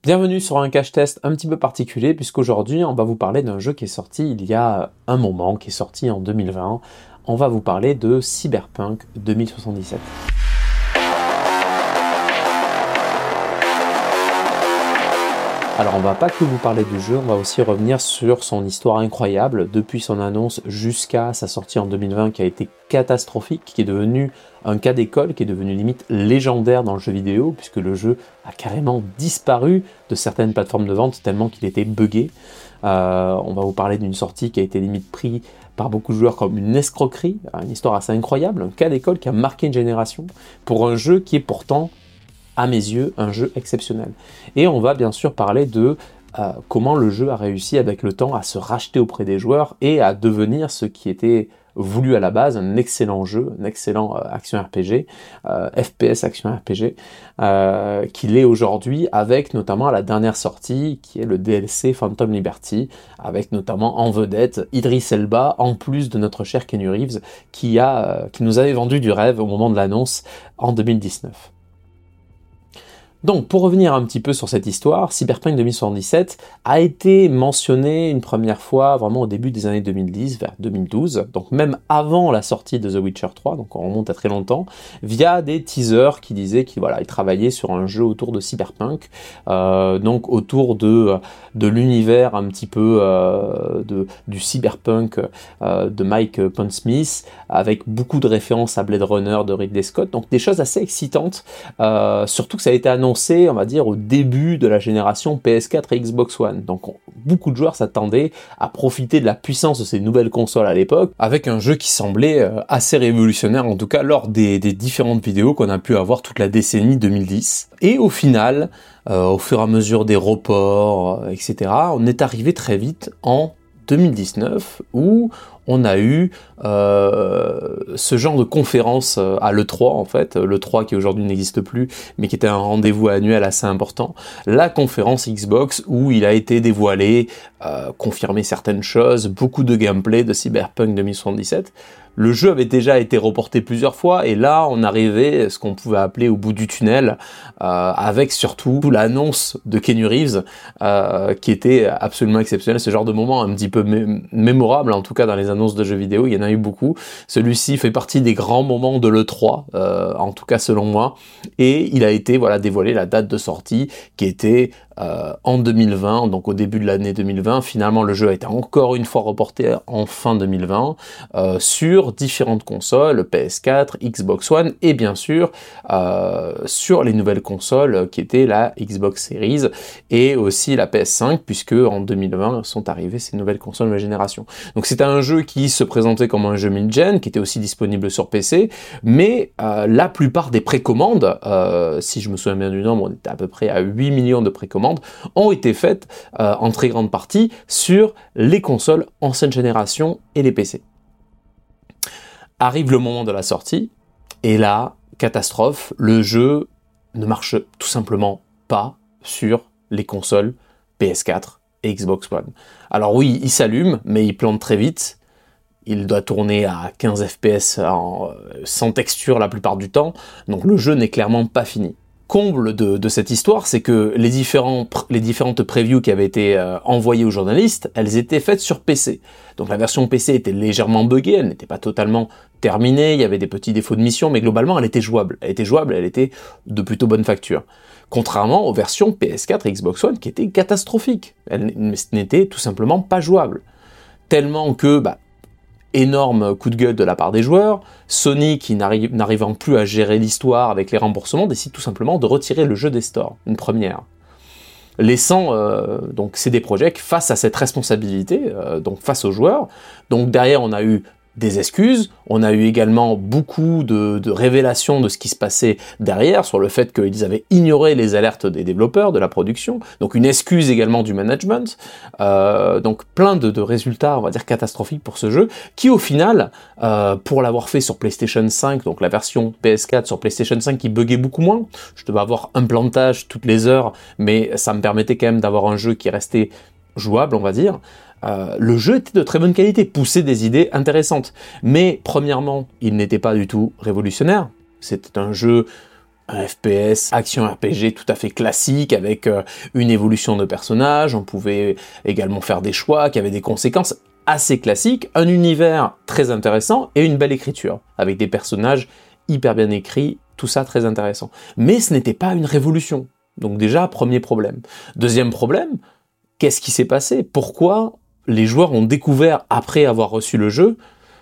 Bienvenue sur un cache test un petit peu particulier puisqu'aujourd'hui on va vous parler d'un jeu qui est sorti il y a un moment, qui est sorti en 2020. On va vous parler de Cyberpunk 2077. Alors on va pas que vous parler du jeu, on va aussi revenir sur son histoire incroyable depuis son annonce jusqu'à sa sortie en 2020 qui a été catastrophique, qui est devenu un cas d'école, qui est devenu limite légendaire dans le jeu vidéo puisque le jeu a carrément disparu de certaines plateformes de vente tellement qu'il était buggé. On va vous parler d'une sortie qui a été limite prise par beaucoup de joueurs comme une escroquerie, une histoire assez incroyable, un cas d'école qui a marqué une génération pour un jeu qui est pourtant à mes yeux, un jeu exceptionnel. Et on va bien sûr parler de comment le jeu a réussi avec le temps à se racheter auprès des joueurs et à devenir ce qui était voulu à la base, un excellent jeu, un excellent action RPG, FPS action RPG, qu'il est aujourd'hui avec notamment la dernière sortie qui est le DLC Phantom Liberty, avec notamment en vedette Idris Elba, en plus de notre cher Keanu Reeves, qui nous avait vendu du rêve au moment de l'annonce en 2019. Donc, pour revenir un petit peu sur cette histoire, Cyberpunk 2077 a été mentionné une première fois vraiment au début des années 2010, vers 2012, donc même avant la sortie de The Witcher 3, donc on remonte à très longtemps, via des teasers qui disaient qu'il travaillait sur un jeu autour de Cyberpunk, donc autour de l'univers un petit peu du Cyberpunk de Mike Pondsmith, avec beaucoup de références à Blade Runner de Ridley Scott, donc des choses assez excitantes, surtout que ça a été annoncé, on va dire, au début de la génération PS4 et Xbox One. Donc beaucoup de joueurs s'attendaient à profiter de la puissance de ces nouvelles consoles à l'époque, avec un jeu qui semblait assez révolutionnaire, en tout cas lors des différentes vidéos qu'on a pu avoir toute la décennie 2010. Et au final, au fur et à mesure des reports, etc., on est arrivé très vite en 2019, où on a eu ce genre de conférence à l'E3 en fait, l'E3 qui aujourd'hui n'existe plus, mais qui était un rendez-vous annuel assez important, la conférence Xbox où il a été dévoilé, confirmé certaines choses, beaucoup de gameplay de Cyberpunk 2077. Le jeu avait déjà été reporté plusieurs fois et là on arrivait ce qu'on pouvait appeler au bout du tunnel, avec surtout l'annonce de Keanu Reeves qui était absolument exceptionnel, ce genre de moment un petit peu mémorable en tout cas dans les annonces de jeux vidéo, il y en a eu beaucoup. Celui-ci fait partie des grands moments de l'E3, en tout cas selon moi, et il a été dévoilé la date de sortie qui était en 2020, donc au début de l'année 2020. Finalement le jeu a été encore une fois reporté en fin 2020 sur différentes consoles, PS4, Xbox One et bien sûr sur les nouvelles consoles qui étaient la Xbox Series et aussi la PS5, puisque en 2020 sont arrivées ces nouvelles consoles de la génération. Donc c'était un jeu qui se présentait comme un jeu mid-gen, qui était aussi disponible sur PC, mais la plupart des précommandes, si je me souviens bien du nombre, on était à peu près à 8 millions de précommandes, ont été faites en très grande partie sur les consoles ancienne génération et les PC. Arrive le moment de la sortie, et là, catastrophe, le jeu ne marche tout simplement pas sur les consoles PS4 et Xbox One. Alors oui, il s'allume, mais il plante très vite. Il doit tourner à 15 FPS sans texture la plupart du temps, donc le jeu n'est clairement pas fini. Comble de cette histoire, c'est que les différentes previews qui avaient été envoyées aux journalistes, elles étaient faites sur PC. Donc la version PC était légèrement buggée, elle n'était pas totalement terminée, il y avait des petits défauts de mission, mais globalement elle était jouable. Elle était de plutôt bonne facture. Contrairement aux versions PS4 et Xbox One qui étaient catastrophiques. Elles n'étaient tout simplement pas jouables. Tellement que, énorme coup de gueule de la part des joueurs, Sony qui n'arrivant plus à gérer l'histoire avec les remboursements décide tout simplement de retirer le jeu des stores, une première. Laissant donc CD Projekt face à cette responsabilité, donc face aux joueurs. Donc derrière on a eu des excuses, on a eu également beaucoup de révélations de ce qui se passait derrière, sur le fait qu'ils avaient ignoré les alertes des développeurs, de la production, donc une excuse également du management, donc plein de résultats, on va dire, catastrophiques pour ce jeu, qui au final, pour l'avoir fait sur PlayStation 5, donc la version PS4 sur PlayStation 5 qui buguait beaucoup moins, je devais avoir un plantage toutes les heures, mais ça me permettait quand même d'avoir un jeu qui restait jouable, on va dire. Le jeu était de très bonne qualité, poussait des idées intéressantes. Mais premièrement, il n'était pas du tout révolutionnaire. C'était un jeu un FPS action RPG tout à fait classique avec une évolution de personnage, on pouvait également faire des choix qui avaient des conséquences assez classiques, un univers très intéressant et une belle écriture, avec des personnages hyper bien écrits, tout ça très intéressant. Mais ce n'était pas une révolution. Donc déjà, premier problème. Deuxième problème, qu'est-ce qui s'est passé? Pourquoi les joueurs ont découvert, après avoir reçu le jeu,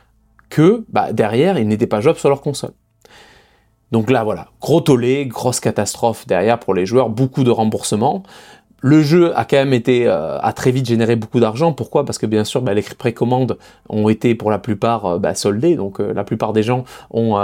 que derrière, il n'était pas jouable sur leur console? Donc là, voilà, gros tollé, grosse catastrophe derrière pour les joueurs, beaucoup de remboursements. Le jeu a quand même été, a très vite généré beaucoup d'argent. Pourquoi? Parce que bien sûr, les précommandes ont été pour la plupart soldées. Donc la plupart des gens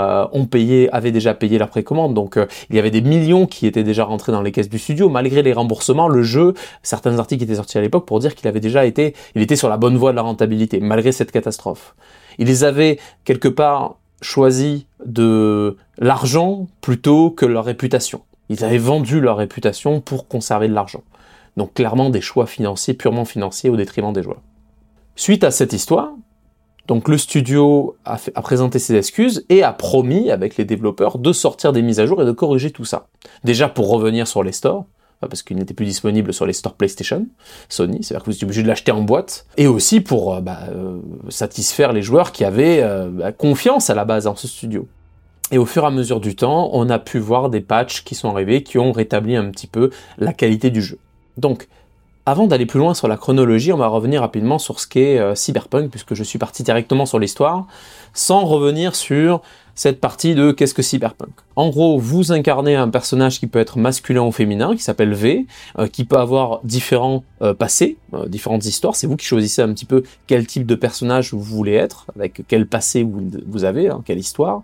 avaient déjà payé leur précommande. Donc il y avait des millions qui étaient déjà rentrés dans les caisses du studio. Malgré les remboursements, le jeu, certains articles étaient sortis à l'époque pour dire qu'il était sur la bonne voie de la rentabilité, malgré cette catastrophe. Ils avaient quelque part choisi de l'argent plutôt que leur réputation. Ils avaient vendu leur réputation pour conserver de l'argent. Donc clairement des choix financiers, purement financiers, au détriment des joueurs. Suite à cette histoire, donc le studio a présenté ses excuses et a promis avec les développeurs de sortir des mises à jour et de corriger tout ça. Déjà pour revenir sur les stores, parce qu'il n'était plus disponible sur les stores PlayStation, Sony, c'est-à-dire que vous étiez obligé de l'acheter en boîte, et aussi pour satisfaire les joueurs qui avaient confiance à la base dans ce studio. Et au fur et à mesure du temps, on a pu voir des patchs qui sont arrivés, qui ont rétabli un petit peu la qualité du jeu. Donc, avant d'aller plus loin sur la chronologie, on va revenir rapidement sur ce qu'est Cyberpunk, puisque je suis parti directement sur l'histoire, sans revenir sur cette partie de qu'est-ce que Cyberpunk. En gros, vous incarnez un personnage qui peut être masculin ou féminin, qui s'appelle V, qui peut avoir différents passés, différentes histoires. C'est vous qui choisissez un petit peu quel type de personnage vous voulez être, avec quel passé vous avez, quelle histoire.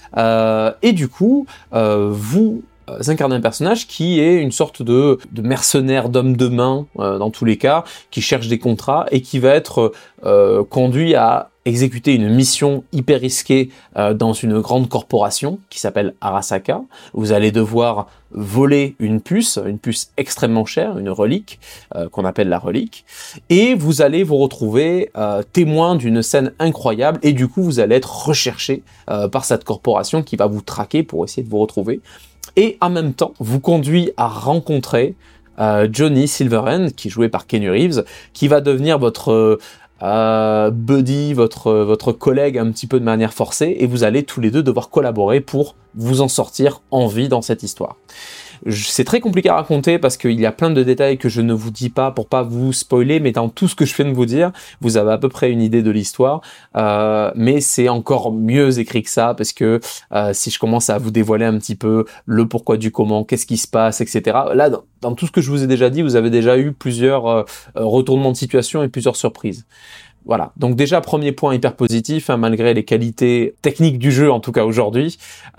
Et du coup, vous incarnez un personnage qui est une sorte de mercenaire d'homme de main, dans tous les cas, qui cherche des contrats et qui va être conduit à exécuter une mission hyper risquée dans une grande corporation qui s'appelle Arasaka. Vous allez devoir voler une puce extrêmement chère, une relique, qu'on appelle la relique, et vous allez vous retrouver témoin d'une scène incroyable, et du coup vous allez être recherché par cette corporation qui va vous traquer pour essayer de vous retrouver, et en même temps vous conduit à rencontrer Johnny Silverhand, qui est joué par Keanu Reeves, qui va devenir votre buddy, votre collègue un petit peu de manière forcée, et vous allez tous les deux devoir collaborer pour vous en sortir en vie dans cette histoire. C'est très compliqué à raconter parce qu'il y a plein de détails que je ne vous dis pas pour pas vous spoiler, mais dans tout ce que je viens de vous dire, vous avez à peu près une idée de l'histoire, mais c'est encore mieux écrit que ça, parce que si je commence à vous dévoiler un petit peu le pourquoi du comment, qu'est-ce qui se passe, etc. Là, dans tout ce que je vous ai déjà dit, vous avez déjà eu plusieurs retournements de situation et plusieurs surprises. Voilà, donc déjà premier point hyper positif, malgré les qualités techniques du jeu, en tout cas aujourd'hui,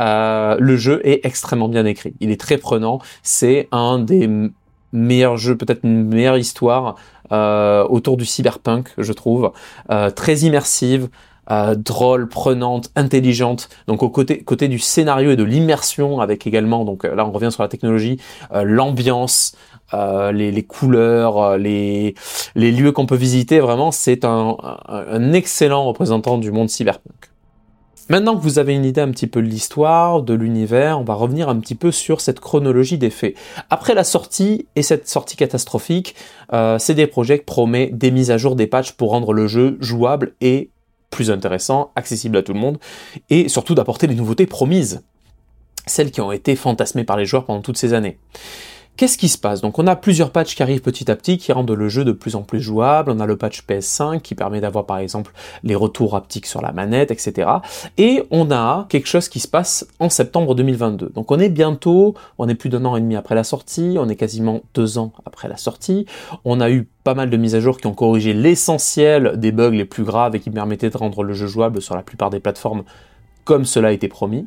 le jeu est extrêmement bien écrit. Il est très prenant, c'est un des meilleurs jeux, peut-être une meilleure histoire autour du cyberpunk, je trouve, très immersive, drôle, prenante, intelligente. Donc au côté du scénario et de l'immersion, avec également, donc là on revient sur la technologie, l'ambiance, les couleurs, les lieux qu'on peut visiter, vraiment c'est un excellent représentant du monde cyberpunk. Maintenant que vous avez une idée un petit peu de l'histoire, de l'univers, on va revenir un petit peu sur cette chronologie des faits. Après la sortie, et cette sortie catastrophique, CD Projekt promet des mises à jour, des patchs pour rendre le jeu jouable et plus intéressant, accessible à tout le monde, et surtout d'apporter les nouveautés promises, celles qui ont été fantasmées par les joueurs pendant toutes ces années. Qu'est-ce qui se passe? Donc on a plusieurs patchs qui arrivent petit à petit, qui rendent le jeu de plus en plus jouable. On a le patch PS5 qui permet d'avoir par exemple les retours haptiques sur la manette, etc. Et on a quelque chose qui se passe en septembre 2022. Donc on est plus d'1 an et demi après la sortie, on est quasiment 2 ans après la sortie. On a eu pas mal de mises à jour qui ont corrigé l'essentiel des bugs les plus graves et qui permettaient de rendre le jeu jouable sur la plupart des plateformes comme cela a été promis.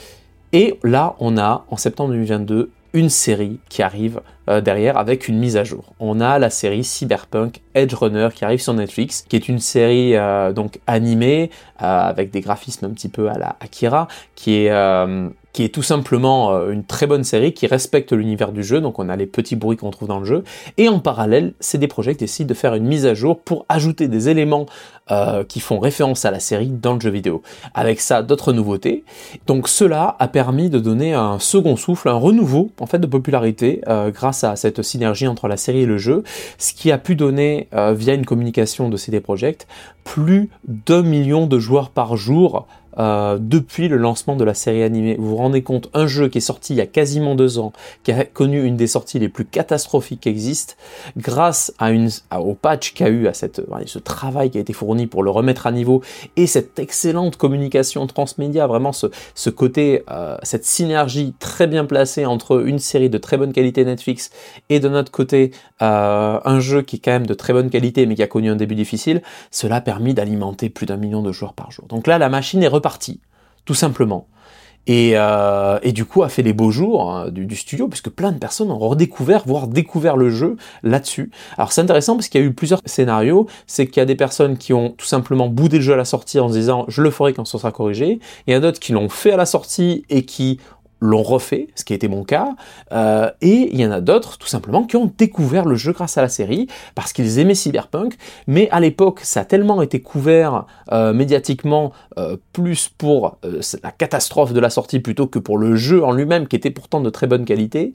Et là, on a, en septembre 2022, une série qui arrive derrière avec une mise à jour. On a la série Cyberpunk Edge Runner qui arrive sur Netflix, qui est une série donc animée avec des graphismes un petit peu à la Akira, qui est qui est tout simplement une très bonne série qui respecte l'univers du jeu, donc on a les petits bruits qu'on trouve dans le jeu, et en parallèle, CD Projekt décide de faire une mise à jour pour ajouter des éléments qui font référence à la série dans le jeu vidéo. Avec ça, d'autres nouveautés. Donc cela a permis de donner un second souffle, un renouveau en fait de popularité grâce à cette synergie entre la série et le jeu, ce qui a pu donner via une communication de CD Projekt plus d'1 million de joueurs par jour depuis le lancement de la série animée. Vous vous rendez compte, un jeu qui est sorti il y a quasiment 2 ans, qui a connu une des sorties les plus catastrophiques qui existent, grâce au patch qu'a eu, à ce travail qui a été fourni pour le remettre à niveau, et cette excellente communication transmédia, vraiment ce côté, cette synergie très bien placée entre une série de très bonne qualité Netflix et de notre côté un jeu qui est quand même de très bonne qualité mais qui a connu un début difficile, cela a permis d'alimenter plus d'1 million de joueurs par jour. Donc là, la machine est repartie, tout simplement. Et du coup a fait les beaux jours hein, du studio, puisque plein de personnes ont redécouvert, voire découvert le jeu là-dessus. Alors c'est intéressant parce qu'il y a eu plusieurs scénarios, c'est qu'il y a des personnes qui ont tout simplement boudé le jeu à la sortie en se disant « je le ferai quand ce sera corrigé », il y en a d'autres qui l'ont fait à la sortie et qui l'ont refait, ce qui a été mon cas, et il y en a d'autres, tout simplement, qui ont découvert le jeu grâce à la série, parce qu'ils aimaient Cyberpunk, mais à l'époque, ça a tellement été couvert médiatiquement, plus pour la catastrophe de la sortie plutôt que pour le jeu en lui-même, qui était pourtant de très bonne qualité,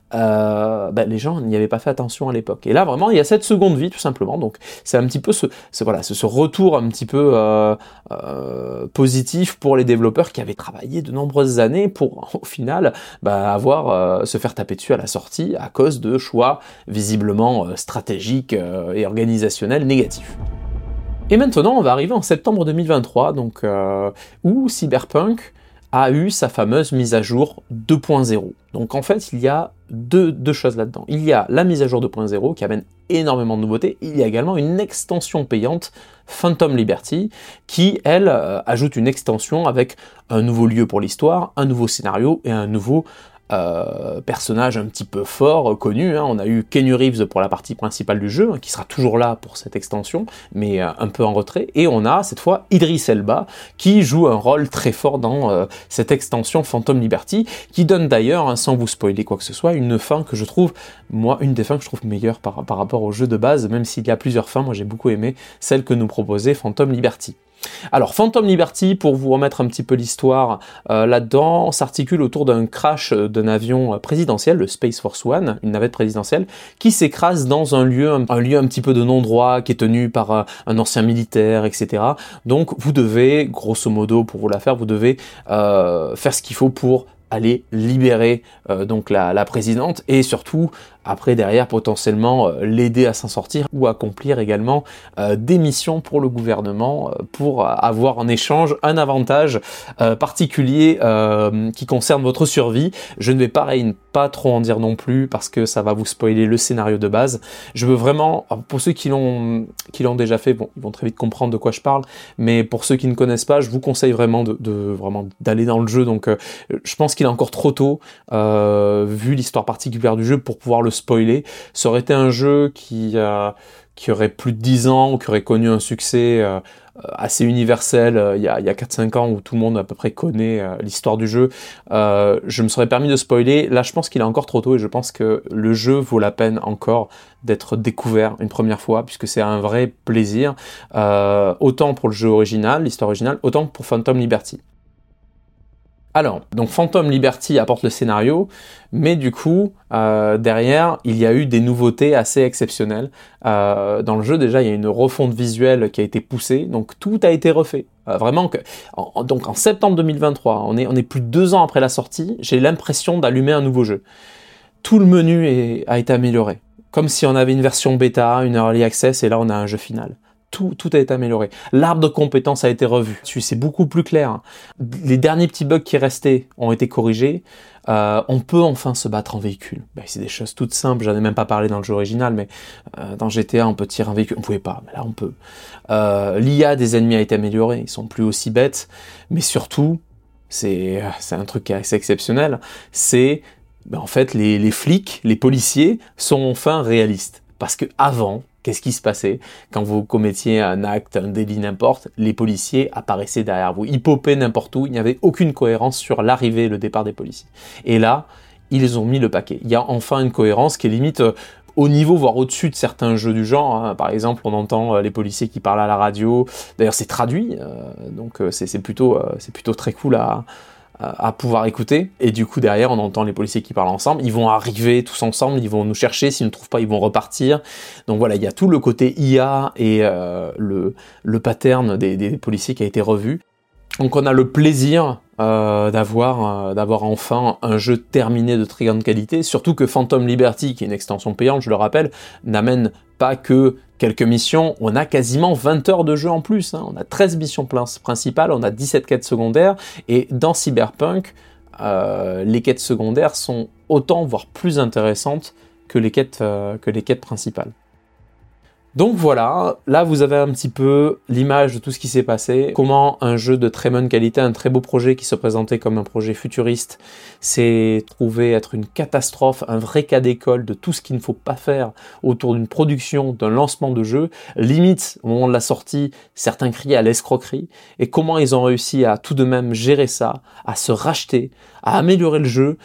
les gens n'y avaient pas fait attention à l'époque. Et là, vraiment, il y a cette seconde vie, tout simplement, donc c'est un petit peu ce retour un petit peu positif pour les développeurs qui avaient travaillé de nombreuses années pour, au final, se faire taper dessus à la sortie à cause de choix visiblement stratégiques et organisationnels négatifs. Et maintenant, on va arriver en septembre 2023, donc où Cyberpunk a eu sa fameuse mise à jour 2.0. Donc en fait, il y a deux choses là-dedans. Il y a la mise à jour 2.0 qui amène énormément de nouveautés. Il y a également une extension payante, Phantom Liberty, qui, elle, ajoute une extension avec un nouveau lieu pour l'histoire, un nouveau scénario et un nouveau personnage un petit peu fort, connu. On a eu Keanu Reeves pour la partie principale du jeu, qui sera toujours là pour cette extension, mais un peu en retrait. Et on a cette fois Idris Elba, qui joue un rôle très fort dans cette extension Phantom Liberty, qui donne d'ailleurs, sans vous spoiler quoi que ce soit, une fin que je trouve, une des fins que je trouve meilleure par rapport au jeu de base, même s'il y a plusieurs fins, moi j'ai beaucoup aimé celle que nous proposait Phantom Liberty. Alors, Phantom Liberty, pour vous remettre un petit peu l'histoire là-dedans, s'articule autour d'un crash d'un avion présidentiel, le Space Force One, une navette présidentielle, qui s'écrase dans un lieu un petit peu de non-droit, qui est tenu par un ancien militaire, etc. Donc, vous devez, grosso modo, pour vous la faire, vous devez faire ce qu'il faut pour aller libérer donc la présidente et surtout après derrière potentiellement l'aider à s'en sortir ou accomplir également des missions pour le gouvernement pour avoir en échange un avantage particulier qui concerne votre survie. Je ne vais pas trop en dire non plus parce que ça va vous spoiler le scénario de base. Je veux vraiment, pour ceux qui l'ont déjà fait, bon, ils vont très vite comprendre de quoi je parle, mais pour ceux qui ne connaissent pas, je vous conseille vraiment vraiment d'aller dans le jeu. Donc je pense qu'il est encore trop tôt vu l'histoire particulière du jeu pour pouvoir le spoiler. Ça aurait été un jeu qui aurait plus de 10 ans ou qui aurait connu un succès assez universel il y a 4-5 ans où tout le monde à peu près connaît l'histoire du jeu, je me serais permis de spoiler. Là je pense qu'il est encore trop tôt et je pense que le jeu vaut la peine encore d'être découvert une première fois puisque c'est un vrai plaisir, autant pour le jeu original, l'histoire originale, autant pour Phantom Liberty. Alors, donc Phantom Liberty apporte le scénario, mais du coup, derrière, il y a eu des nouveautés assez exceptionnelles. Dans le jeu, déjà, il y a une refonte visuelle qui a été poussée, donc tout a été refait. Vraiment, donc en septembre 2023, on est plus de 2 ans après la sortie, j'ai l'impression d'allumer un nouveau jeu. Tout le menu a été amélioré, comme si on avait une version bêta, une early access, et là on a un jeu final. Tout a été amélioré. L'arbre de compétences a été revu. C'est beaucoup plus clair. Les derniers petits bugs qui restaient ont été corrigés. On peut enfin se battre en véhicule. C'est des choses toutes simples. J'en ai même pas parlé dans le jeu original, mais dans GTA, on peut tirer un véhicule. On pouvait pas, mais là, on peut. L'IA des ennemis a été améliorée. Ils sont plus aussi bêtes. Mais surtout, c'est un truc qui est assez exceptionnel. C'est, en fait, les flics, les policiers sont enfin réalistes. Parce que avant, Qu'est-ce qui se passait quand vous commettiez un acte, un délit, n'importe? Les policiers apparaissaient derrière vous. Ils popaient n'importe où. Il n'y avait aucune cohérence sur l'arrivée et le départ des policiers. Et là, ils ont mis le paquet. Il y a enfin une cohérence qui est limite au niveau, voire au-dessus de certains jeux du genre. Hein. Par exemple, on entend les policiers qui parlent à la radio. D'ailleurs, c'est traduit. Donc, c'est plutôt très cool à pouvoir écouter. Et du coup, derrière, on entend les policiers qui parlent ensemble. Ils vont arriver tous ensemble, ils vont nous chercher. S'ils ne trouvent pas, ils vont repartir. Donc voilà, il y a tout le côté IA et le pattern des policiers qui a été revu. Donc on a le plaisir d'avoir enfin un jeu terminé de très grande qualité, surtout que Phantom Liberty, qui est une extension payante, je le rappelle, n'amène pas que quelques missions, on a quasiment 20 heures de jeu en plus, hein. On a 13 missions principales, on a 17 quêtes secondaires, et dans Cyberpunk, les quêtes secondaires sont autant, voire plus intéressantes que les quêtes principales. Donc voilà, là vous avez un petit peu l'image de tout ce qui s'est passé, comment un jeu de très bonne qualité, un très beau projet qui se présentait comme un projet futuriste, s'est trouvé être une catastrophe, un vrai cas d'école de tout ce qu'il ne faut pas faire autour d'une production, d'un lancement de jeu. Limite, au moment de la sortie, certains criaient à l'escroquerie, et comment ils ont réussi à tout de même gérer ça, à se racheter, à améliorer le jeu,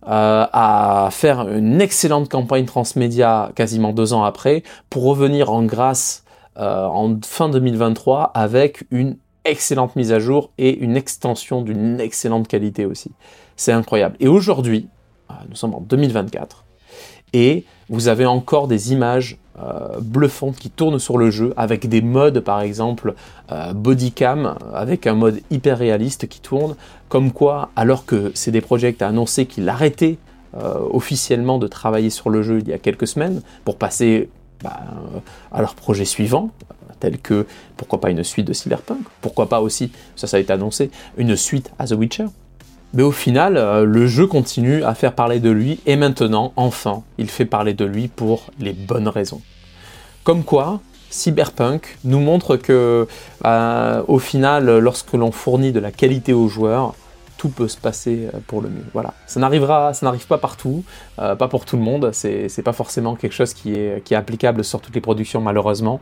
à faire une excellente campagne transmédia quasiment 2 ans après, pour revenir en grâce en fin 2023 avec une excellente mise à jour et une extension d'une excellente qualité aussi. C'est incroyable. Et aujourd'hui, nous sommes en 2024, et vous avez encore des images bluffantes qui tournent sur le jeu, avec des modes par exemple bodycam, avec un mode hyper réaliste qui tourne, comme quoi, alors que CD Projekt a annoncé qu'il arrêtait officiellement de travailler sur le jeu il y a quelques semaines, pour passer à leur projet suivant, tel que, pourquoi pas une suite de Cyberpunk, pourquoi pas aussi, ça a été annoncé, une suite à The Witcher. Mais au final, le jeu continue à faire parler de lui, et maintenant, enfin, il fait parler de lui pour les bonnes raisons. Comme quoi, Cyberpunk nous montre que, au final, lorsque l'on fournit de la qualité aux joueurs, tout peut se passer pour le mieux. Voilà. Ça n'arrive pas partout, pas pour tout le monde, c'est pas forcément quelque chose qui est applicable sur toutes les productions, malheureusement.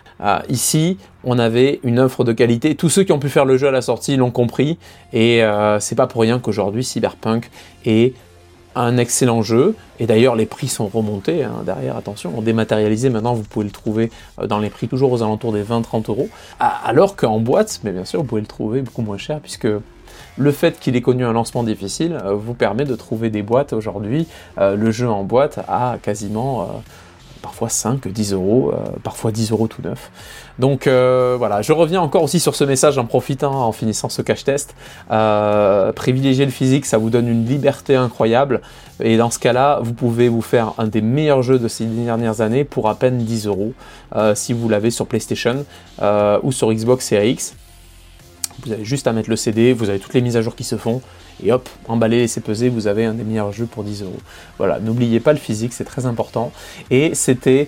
Ici, on avait une offre de qualité. Tous ceux qui ont pu faire le jeu à la sortie l'ont compris, et c'est pas pour rien qu'aujourd'hui Cyberpunk est un excellent jeu. Et d'ailleurs, les prix sont remontés, hein, derrière, attention, en dématérialisé, maintenant vous pouvez le trouver dans les prix toujours aux alentours des 20-30 euros, alors qu'en boîte, mais bien sûr, vous pouvez le trouver beaucoup moins cher, puisque le fait qu'il ait connu un lancement difficile vous permet de trouver des boîtes aujourd'hui, le jeu en boîte à quasiment parfois 5, 10 euros, parfois 10 euros tout neuf. Donc voilà, je reviens encore aussi sur ce message en profitant, en finissant ce cache-test. Privilégier le physique, ça vous donne une liberté incroyable, et dans ce cas-là, vous pouvez vous faire un des meilleurs jeux de ces dernières années pour à peine 10 euros, si vous l'avez sur PlayStation ou sur Xbox Series X. Vous avez juste à mettre le CD, vous avez toutes les mises à jour qui se font, et hop, emballez, laissez peser, vous avez un des meilleurs jeux pour 10 euros. Voilà, n'oubliez pas le physique, c'est très important. Et c'était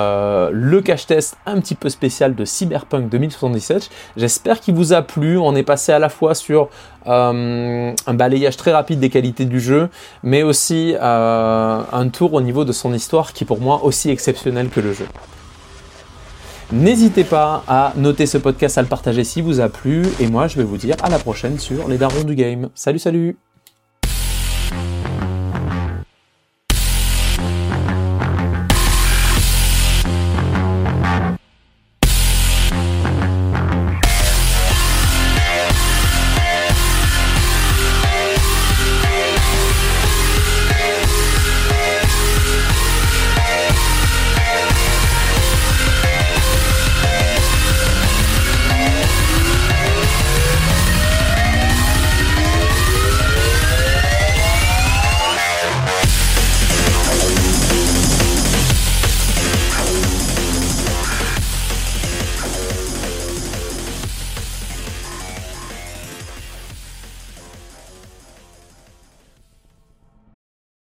le cache-test un petit peu spécial de Cyberpunk 2077. J'espère qu'il vous a plu. On est passé à la fois sur un balayage très rapide des qualités du jeu, mais aussi un tour au niveau de son histoire qui est pour moi aussi exceptionnelle que le jeu. N'hésitez pas à noter ce podcast, à le partager si vous a plu, et moi je vais vous dire à la prochaine sur les darons du game. Salut salut!